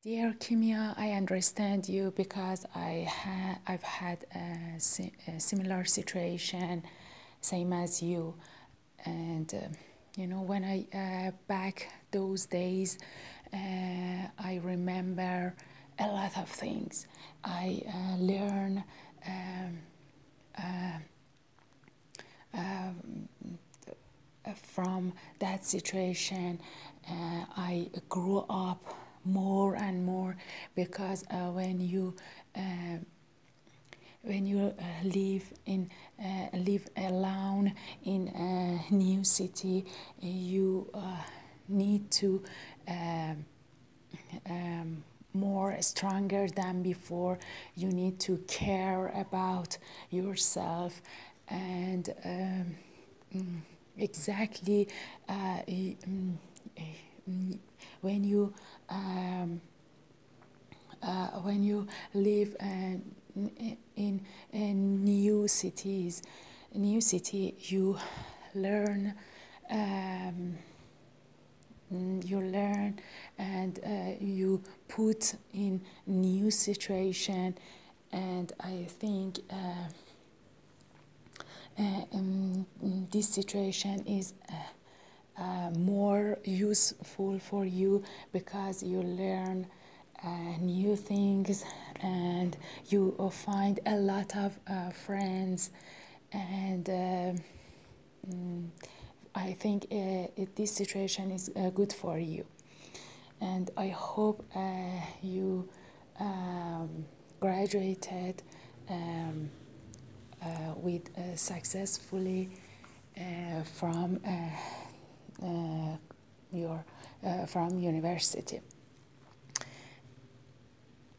Dear Kimia, I understand you because I've had a similar situation, same as you. And when I back those days, I remember a lot of things. I learn um, from that situation. I grew up more and more because when you live alone in a new city, you need to more stronger than before. You need to care about yourself and exactly when you when you live in new city, learn um, you learn and you put in new situation. And I think this situation is more useful for you because you learn new things and you find a lot of friends. And I think this situation is good for you. And I hope you graduated with successfully from your from university.